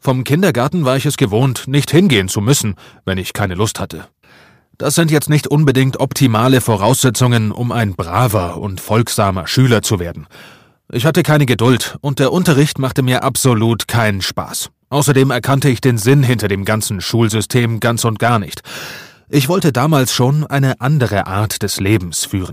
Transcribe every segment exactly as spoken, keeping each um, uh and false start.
Vom Kindergarten war ich es gewohnt, nicht hingehen zu müssen, wenn ich keine Lust hatte. Das sind jetzt nicht unbedingt optimale Voraussetzungen, um ein braver und folgsamer Schüler zu werden. Ich hatte keine Geduld und der Unterricht machte mir absolut keinen Spaß. Außerdem erkannte ich den Sinn hinter dem ganzen Schulsystem ganz und gar nicht. Ich wollte damals schon eine andere Art des Lebens führen.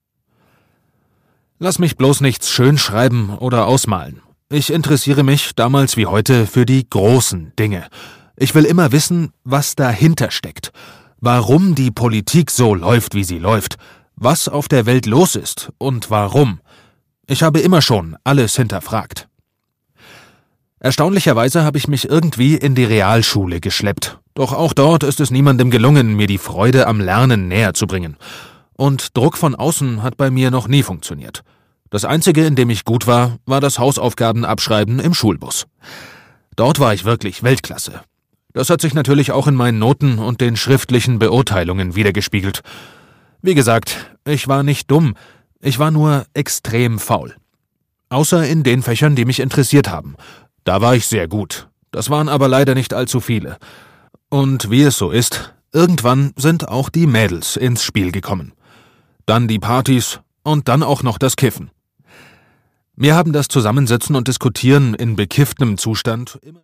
Lass mich bloß nichts schönschreiben oder ausmalen. Ich interessiere mich, damals wie heute, für die großen Dinge. Ich will immer wissen, was dahinter steckt. Warum die Politik so läuft, wie sie läuft. Was auf der Welt los ist und warum. Ich habe immer schon alles hinterfragt. Erstaunlicherweise habe ich mich irgendwie in die Realschule geschleppt. Doch auch dort ist es niemandem gelungen, mir die Freude am Lernen näher zu bringen. Und Druck von außen hat bei mir noch nie funktioniert. Das Einzige, in dem ich gut war, war das Hausaufgabenabschreiben im Schulbus. Dort war ich wirklich Weltklasse. Das hat sich natürlich auch in meinen Noten und den schriftlichen Beurteilungen wiedergespiegelt. Wie gesagt, ich war nicht dumm, ich war nur extrem faul. Außer in den Fächern, die mich interessiert haben. Da war ich sehr gut. Das waren aber leider nicht allzu viele. Und wie es so ist, irgendwann sind auch die Mädels ins Spiel gekommen. Dann die Partys und dann auch noch das Kiffen. Mir haben das Zusammensitzen und Diskutieren in bekifftem Zustand immer